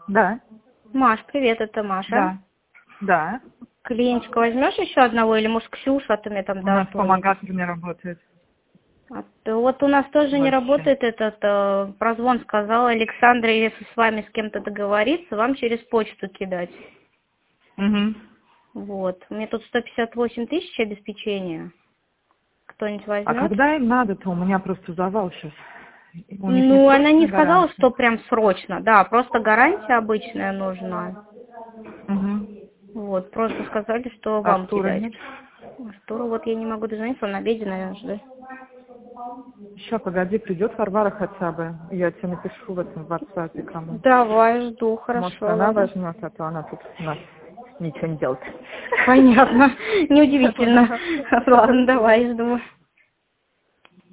Да. Маш, привет, это Маша. Да. Да. Клиентчика возьмешь еще одного или может Ксюша, а то мне там У нас даст. помогатель не работает. Вот у нас тоже не Вообще. работает этот прозвон, сказала Александра, если с вами с кем-то договориться, вам через почту кидать. Угу. Вот. Мне тут 158 тысяч обеспечения. Кто-нибудь А возьмет? когда им надо-то? У меня просто завал сейчас. Ну, она не сказала, что прям срочно, да, просто гарантия обычная нужна. Угу. Вот, просто сказали, что вам Артура кидать. нет? Артуру вот я не могу дозвониться, он на обеде, наверное, ждет. Еще, погоди, придет Варвара хотя бы. Я тебе напишу в этом WhatsApp кому. Давай, жду, Может, хорошо, она ладно. возьмет, а то она тут у нас ничего не делает. Понятно, неудивительно. Ладно, давай, жду.